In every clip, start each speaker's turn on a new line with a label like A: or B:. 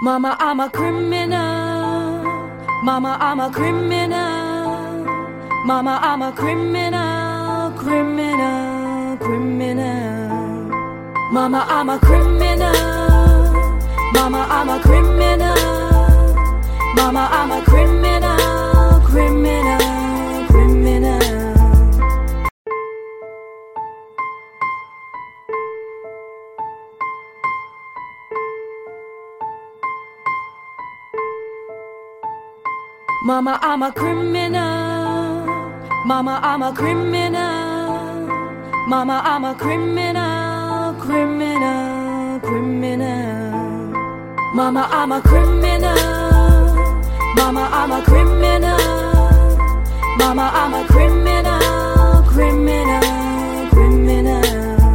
A: Mama, I'm a criminal. Mama, I'm a criminal. Mama, I'm a criminal, criminal, criminal. Mama, I'm a criminal. Mama, I'm a criminal. Mama, I'm a criminal, criminal, criminal. Mama, I'm a criminal. Mama, I'm a criminal. Mama, I'm a criminal, criminal, criminal. Mama, I'm a criminal. Mama, I'm a criminal. Mama, I'm a criminal, criminal, criminal.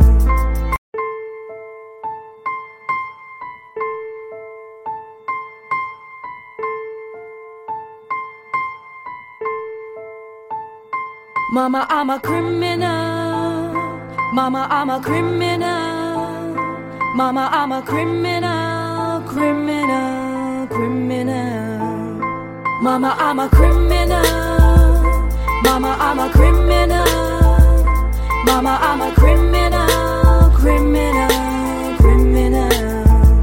A: Mama, I'm a criminal. Mama, I'm a criminal. Mama, I'm a criminal, criminal, criminal. Mama, I'm a criminal. Mama, I'm a criminal. Mama, I'm a criminal, criminal, criminal.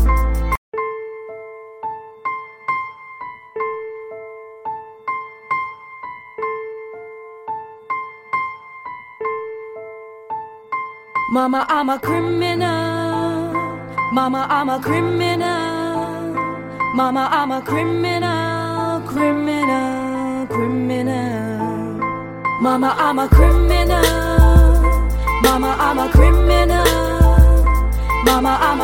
A: Mama, I'm a criminal. Mama, I'm a criminal. Mama, I'm a criminal, criminal, criminal. Mama, I'm a criminal. Mama, I'm a criminal. Mama, I'm a